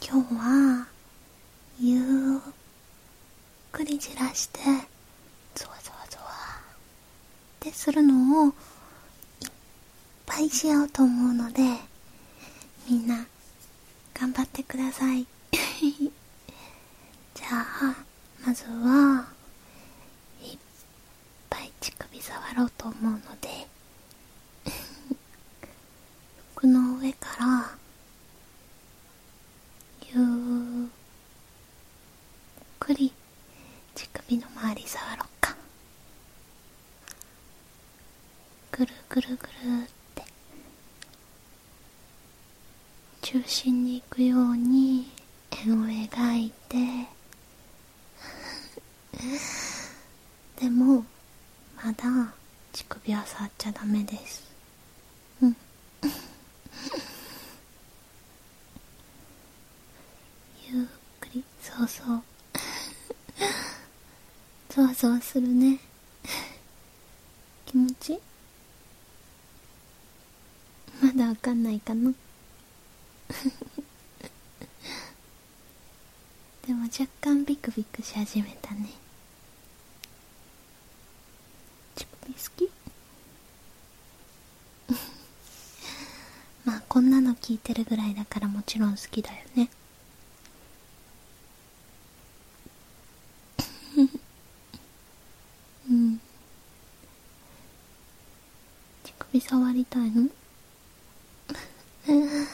今日はゆっくりじらしてゾワゾワゾワってするのをいっぱいしようと思うので、みんな頑張ってください。じゃあまずはいっぱい乳首触ろうと思うので服の上からゆっくり乳首の周り触ろうか。ぐるぐるぐるって中心に行くように円を描いてでもまだ乳首は触っちゃダメです。ゆっくり、そうそうゾワゾワするね。気持ちまだわかんないかなでも若干ビクビクし始めたね。乳首好きまあこんなの聞いてるぐらいだからもちろん好きだよね。乳首触りたいの？じ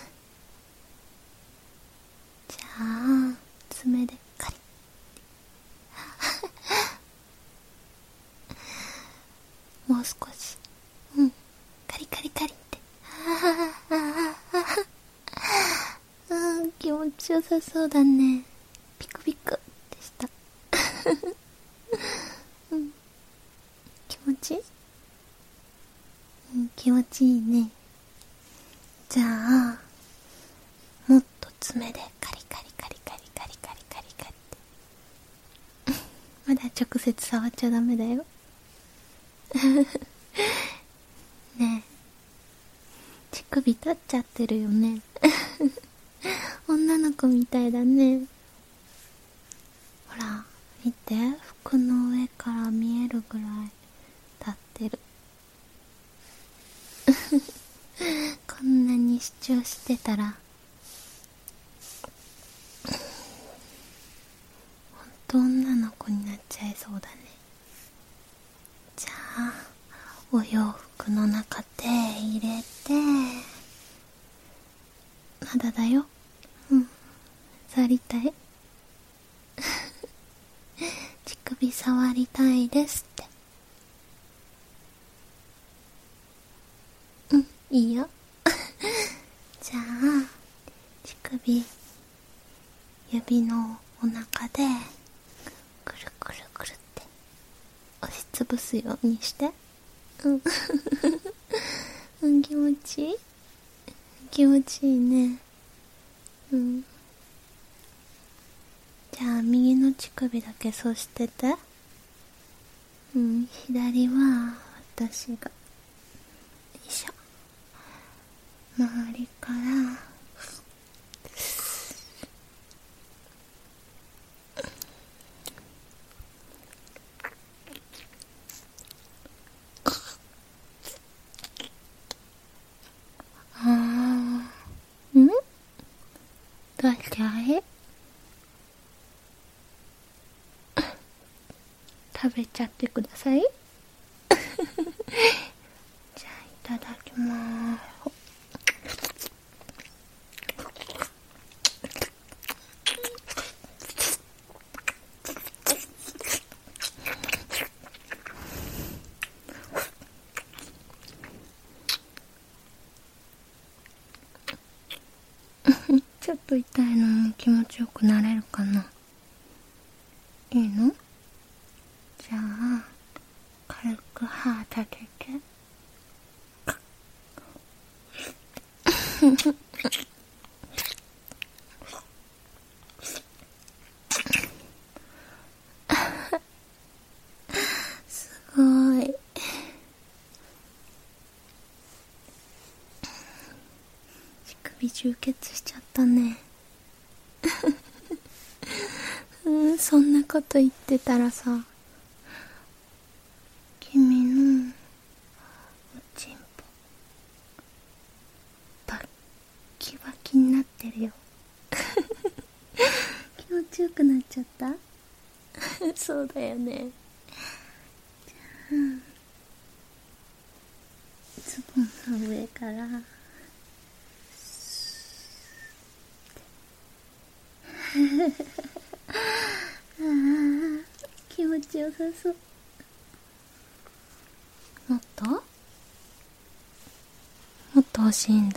ゃあ爪でカリッもう少しカリカリカリって気持ちよさそうだね。ピクピクでした気持ちいい？気持ちいいね。じゃあもっと爪でカリカリカリカリカリカリカリカリってまだ直接触っちゃダメだよねえ、乳首立っちゃってるよね女の子みたいだね。ほら見て、服の上から見えるぐらい立ってるこんなに主張してたらほんと女の子になっちゃいそうだね。じゃあお洋服の中手入れて、まだだよ。触りたい乳首触りたいですって。いいよじゃあ乳首指のお腹でくるくるくるって押しつぶすようにして気持ちいい？気持ちいいね。じゃあ右の乳首だけそうしてて。左は私がよいしょ、周りからどうしちゃえ食べちゃってくださいじゃあいただきまーす。ちょっと痛いのも気持ちよくなれるかな。いいの？じゃあ軽く歯立ててすごい。乳首充血しちゃったね。 そんなこと言ってたらさ、君のおちんぽバッキバキになってるよ。気持ちよくなっちゃった？そうだよね。じゃあズボンの上からあー気持ちよさそう。もっと欲しいんだ。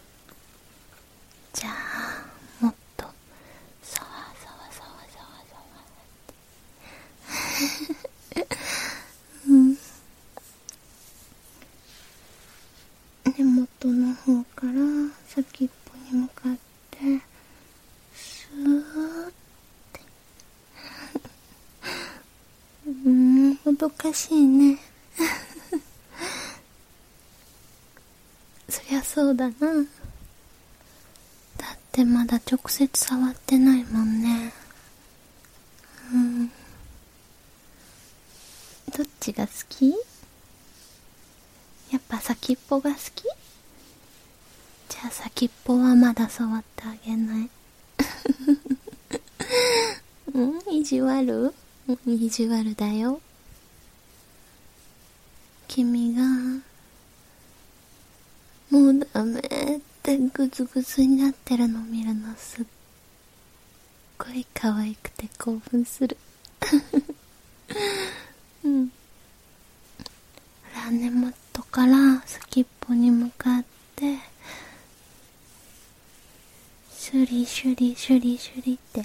じゃあもっとさわさわさわさわさわうん根元の方から先っぽに向かってスーってもどかしいね。そりゃそうだな。だってまだ直接触ってないもんね。どっちが好き？やっぱ先っぽが好き？じゃあ先っぽはまだ触ってあげない。意地悪？意地悪だよ。君がもうダメってグズグズになってるのを見るのすっごい可愛くて興奮する。根元から先っぽに向かってシュリシュリシュリシュリって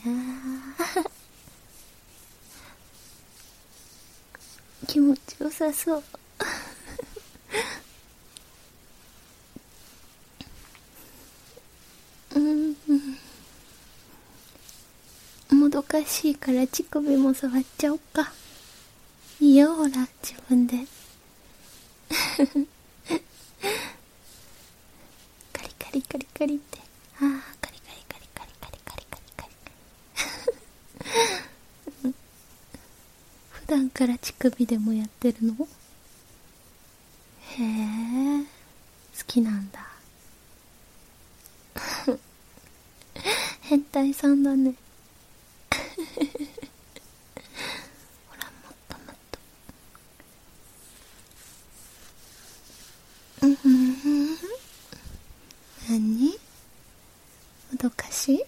気持ちよさそう。もどかしいから乳首も触っちゃおっか。いいよほら自分で。カリカリカリカリって。カリカリカリカリカリカリカリカリ。普段から乳首でもやってるの？へえ、好きなんだ。変態さんだね。ほらもっともっと。何？もどかしい？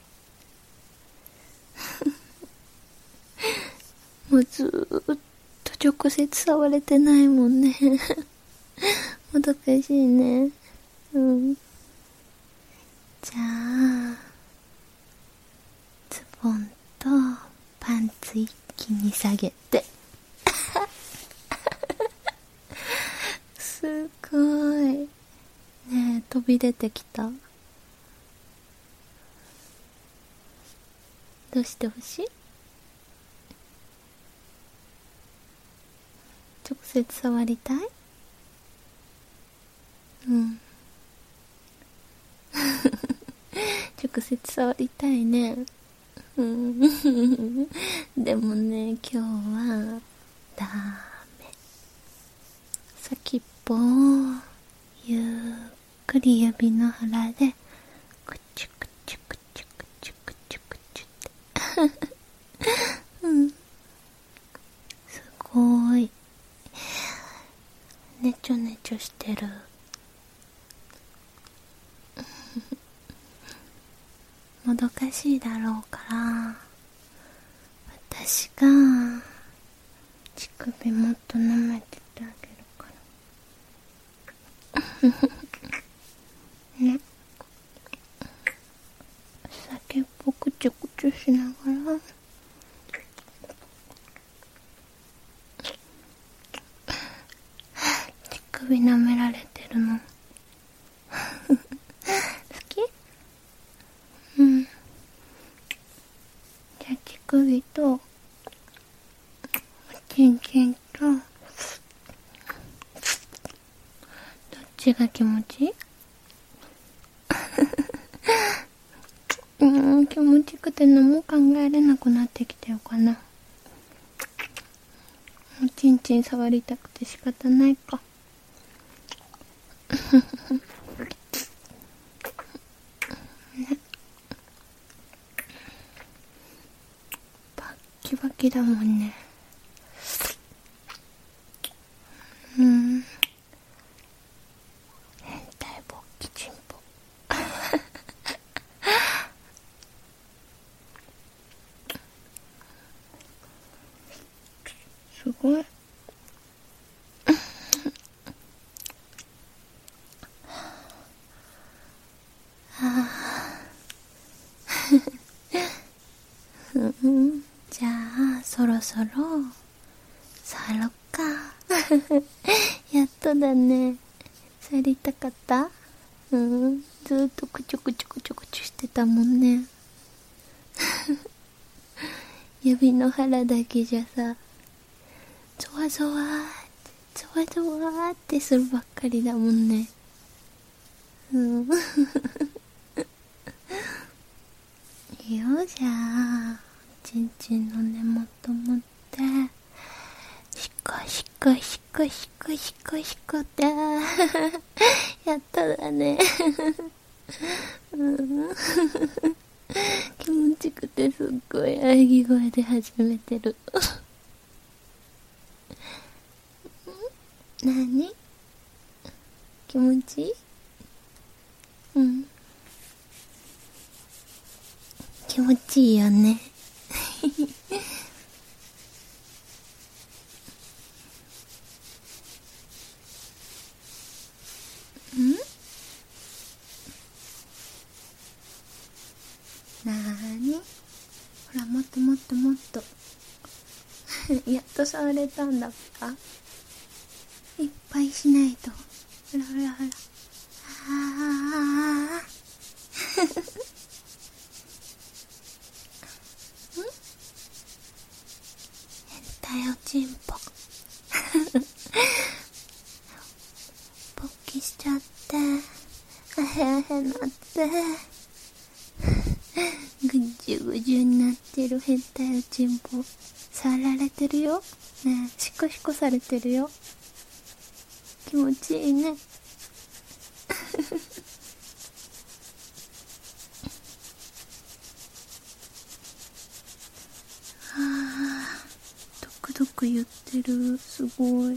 もうずーっと直接触れてないもんね。もどかしいね。じゃあズボンとパンツ一気に下げて。すごいねえ、飛び出てきた。どうしてほしい？直接触りたい？直接触りたいね。でもね、今日はダメ。先っぽをゆっくり指の腹でくちゅくちゅくちゅくちゅくちゅくちゅってすごーい。ねちょねちょしてる。もどかしいだろうから私が乳首もっと舐めててあげるからね。先っぽくちゅくちゅしながら乳首舐められてるの好き？じゃあ乳首とおちんちんとどっちが気持ちいい？ 気持ちよくて何も考えれなくなってきてるかな。おちんちん触りたくて仕方ないか。ね、バッキバキだもんね。変態勃起チンポ。すごい。じゃあそろそろ触ろっか。やっとだね。触りたかった？ずーっとくちょくちょくちょくちょしてたもんね。指の腹だけじゃさ、ゾワゾワーってゾワゾワーってするばっかりだもんね。いいよ、じゃあちんちんの根元持ってシコシコシコシコシコシコってやっただね。気持ちくてすっごい喘ぎ声で始めてる。なに？気持ちいい？気持ちいいよね。なーに？ほら、もっともっともっと。やっと触れたんだった。いっぱいしないと。ほらほらほら。変態おちんぽ。勃起しちゃって、あへあへなって、ぐじゅぐじゅになってる変態おちんぽ。触られてるよ。ねえ、シコシコされてるよ。気持ちいいね。ドクドク言ってる。すごい。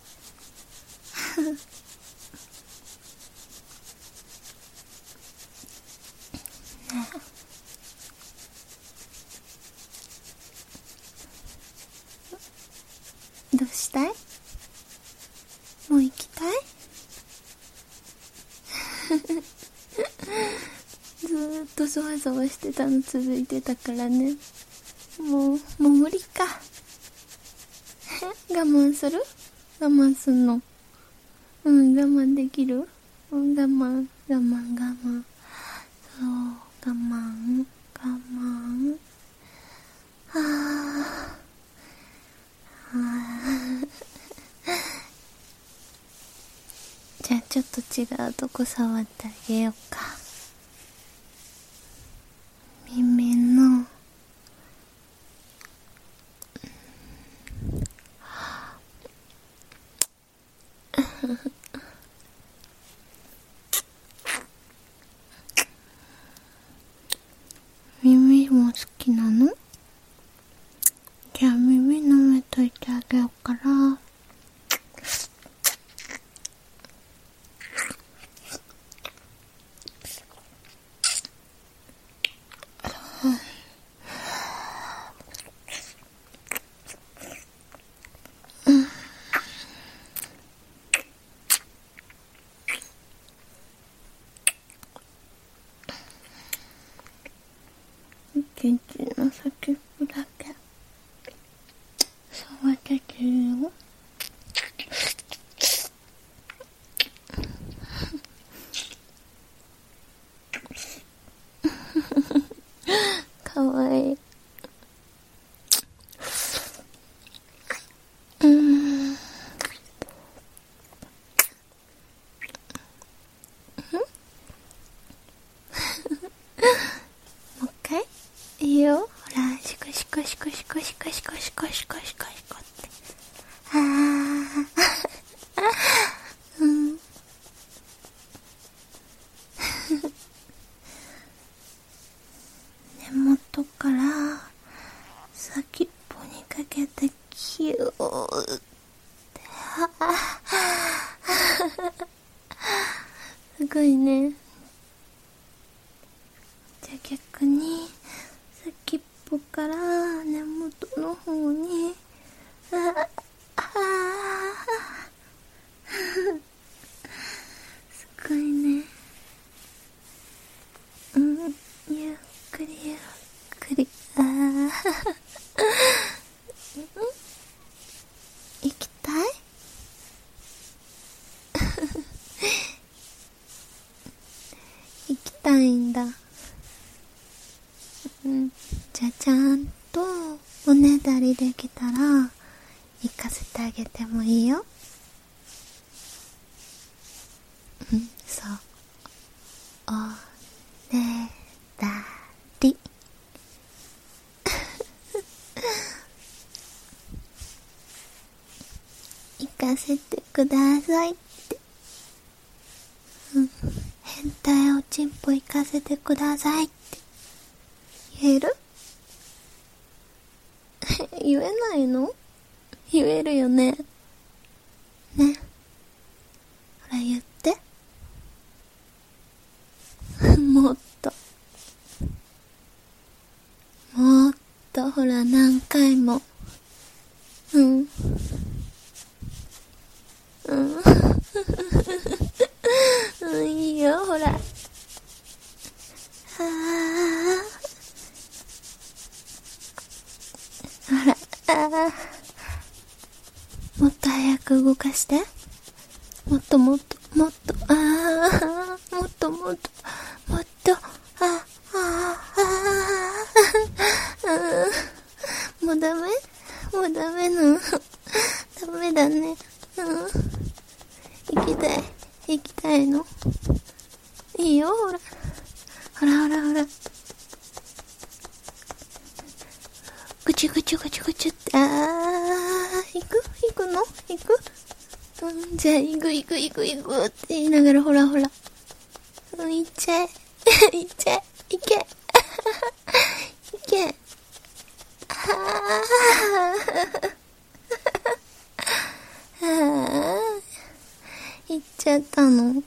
どうしたい？もう行きたい？ずーっとゾワゾワしてたの続いてたからね。もう無理か。我慢する？我慢すんの？我慢できる？我慢。そう、我慢。じゃあちょっと違うとこ触ってあげようか。耳の耳も好きなの？じゃあ耳舐めといてあげようから。ちんちんの先っぽだけ触っててるよ。かわいい。もう一回？ いいよ。ほら、シコシコシコシコシコシコシコシコシコシコって。うん。根元から先っぽにかけてキューって。すごいね。じゃあ逆に先っぽから根元の方にすごいね。うん、ゆっくりゆっくり。行きたい？行きたいんだ。うん、じゃあちゃんとおねだりできたら行かせてあげてもいいよ。うん、そう。おねだり。行かせてくださいって。うん、変態おちんぽ行かせてくださいって言える？言えないの？言えるよね。ね。ほら言って。もっと。もっとほら何回も。うん。うん。うん、いいよ、ほら。ほら、もっと早く動かして。もっともっと、もっと、もっともっと、もっと、もうダメ？もうダメなの？ダメだね。行きたい。行きたいの？いいよ、ほら。ほらほらほら。ぐちゅぐちゅぐちゅぐちゅって、行くの？行く？うん、じゃあ行くって言いながら、ほらほら。うん、行っちゃえ。行っちゃえ。行け。行け。行っちゃったの？うん、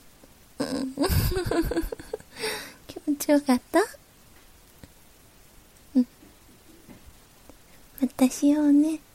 気持ちよかった？うん。またしようね。